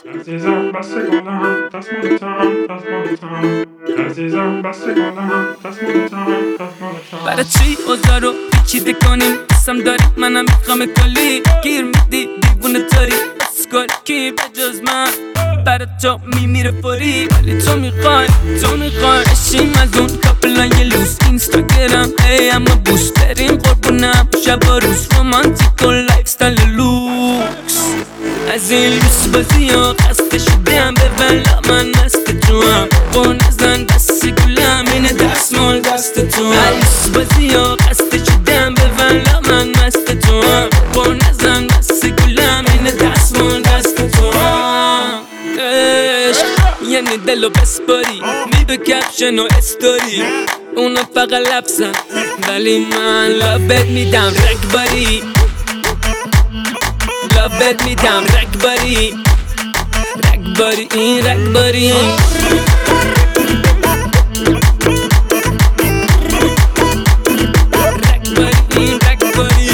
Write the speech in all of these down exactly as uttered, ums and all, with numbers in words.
عزیزم بسته گلم دست مالتم دست مالتم عزیزم بسته گلم دست مالتم دست مالتم برای چی اوضاع رو پیچیده کنیم قسم داری منم میخوام کلی گیر میدی دیوونه تاری اسکال کی به جز من برای تو میمیره فوری ولی تو میخوای تو میخوای اشیم از اون کپلای لوس اینستاگرام ای اما بوس بریم قربونم شب و روز رومانتیک و لایف ستایل لوکس از این لوس بازی ها قصد شدم به ولا من مست تو هم با نزن دست گلم اینه دستمال دست تو هم لوس بازی ها قصد شدم به ولا من مست تو هم با نزن دست گلم اینه دستمال دست تو هم عشق یعنی دلو بسپاری میدو کپشن و استوری اونا فقط لفظن ولی من لابت میدم رگباری لابت میدم رگباری رگباری این رگباری رگباری این رگباری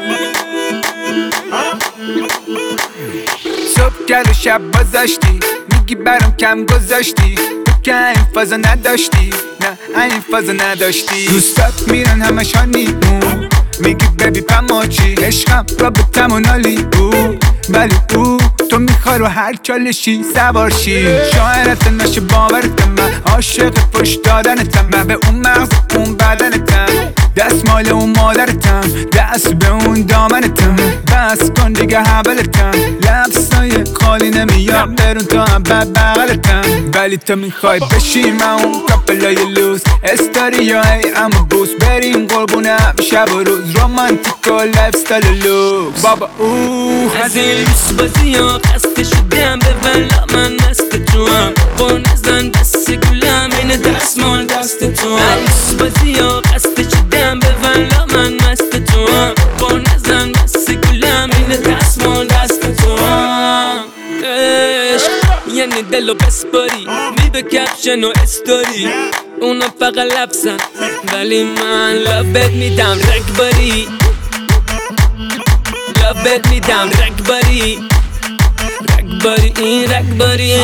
صبح گل و شب بازاشتی میگی برام کم گذاشتی تو که این فازا نداشتی نه این فازا نداشتی دوستات میرن همش هانیمون میگی ببی پماچی عشقم رابطم و نالی بود ولی او تو میخوای رو هر چالشی سوارشی شاعرت نشه باورتم من عاشق پشت دادنتم من به اون مغز اون بدنتم دست مال اون مادرتم دست به اون دامنتم بس کن دیگه حبلتم لبسای خالی نمیاد برون تا هم بد بغلتم ولی تو میخوای بشی من اون کپلای لوز استوری های اما بوس بریم قربونم شب و روز رومانتیک و لایف ستایل لوکس بابا اوه از این لوس بازی ها قصد شدم به ولا من مست تو هم با نزن دست گلم اینه دستمال دست تو هم لوس بازی ها قصد شدم به ولا من مست تو هم با نزن دست گلم اینه دستمال دست تو هم عشق یعنی دلو بسپاری میدو کپشن و استوری اونا فقط لفظن ولی من لابت میدم رگباری لابت میدم رگباری رگباری این رگباری